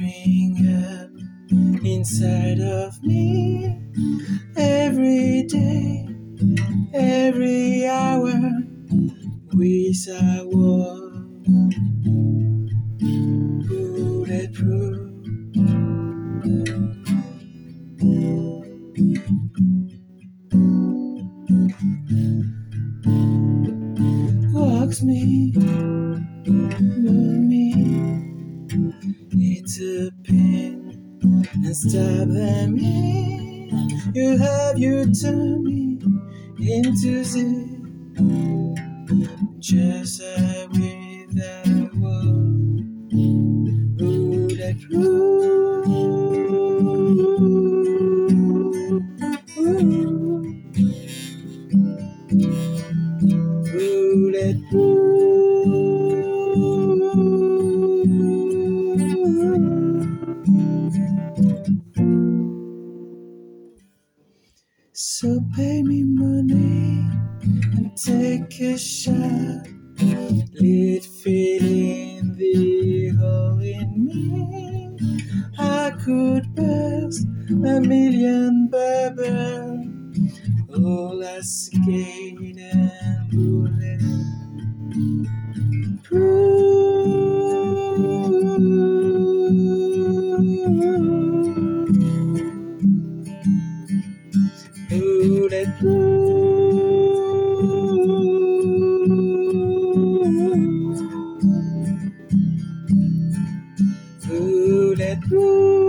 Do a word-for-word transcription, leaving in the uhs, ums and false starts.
growing up inside of me every day, every hour. Wish I was bulletproof. Walks me, move me, it's a pain and stab them in. You have you turn me into the just a without war. Bulletproof. So pay me money and take a shot. Let fill in the hole in me. I could burst a million bubbles, all I skate and bullet bulletproof. Bulletproof.